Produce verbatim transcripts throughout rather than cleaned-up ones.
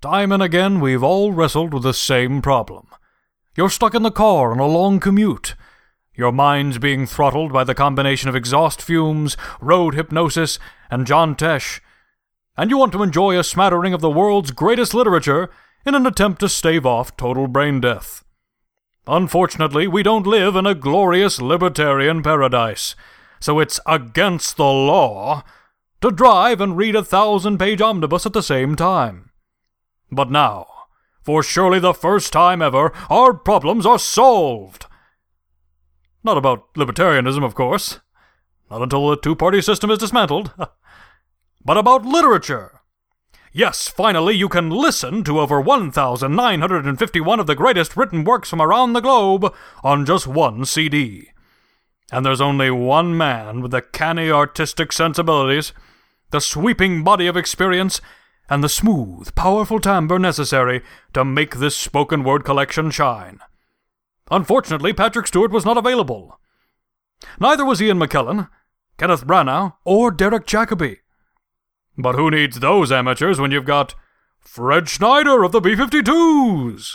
Time and again, we've all wrestled with the same problem. You're stuck in the car on a long commute. Your mind's being throttled by the combination of exhaust fumes, road hypnosis, and John Tesh. And you want to enjoy a smattering of the world's greatest literature in an attempt to stave off total brain death. Unfortunately, we don't live in a glorious libertarian paradise, so it's against the law to drive and read a thousand-page omnibus at the same time. But now, for surely the first time ever, our problems are solved. Not about libertarianism, of course. Not until the two-party system is dismantled. But about literature. Yes, finally you can listen to over one thousand nine hundred fifty-one of the greatest written works from around the globe on just one C D. And there's only one man with the canny artistic sensibilities, the sweeping body of experience, and the smooth, powerful timbre necessary to make this spoken word collection shine. Unfortunately, Patrick Stewart was not available. Neither was Ian McKellen, Kenneth Branagh, or Derek Jacobi. But who needs those amateurs when you've got Fred Schneider of the B fifty-twos?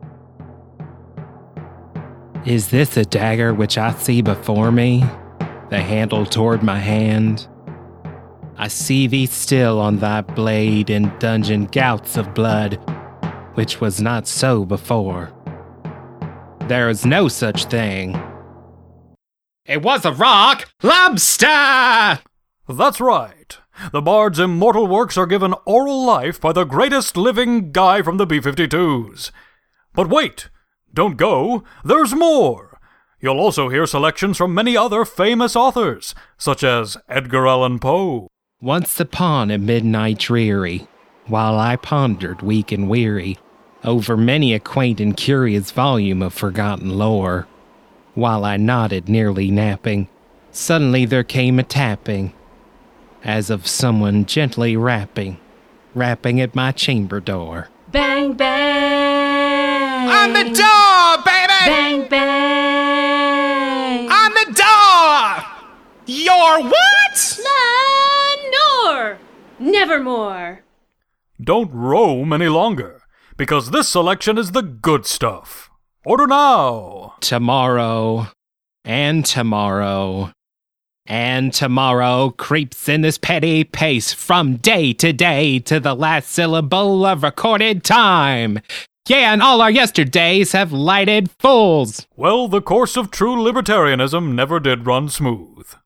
Is this a dagger which I see before me, the handle toward my hand? I see thee still on thy blade in dungeon gouts of blood, which was not so before. There is no such thing. It was a rock lobster! That's right. The Bard's immortal works are given oral life by the greatest living guy from the B fifty-twos. But wait! Don't go! There's more! You'll also hear selections from many other famous authors, such as Edgar Allan Poe. Once upon a midnight dreary, while I pondered weak and weary over many a quaint and curious volume of forgotten lore, while I nodded nearly napping, suddenly there came a tapping, as of someone gently rapping, rapping at my chamber door. Bang, bang! On the door, baby! Bang, bang! On the door! Your what? Lenore! Nevermore! Don't roam any longer, because this selection is the good stuff. Order now! Tomorrow, and tomorrow, and tomorrow creeps in this petty pace from day to day to the last syllable of recorded time. Yeah, and all our yesterdays have lighted fools. Well, the course of true libertarianism never did run smooth.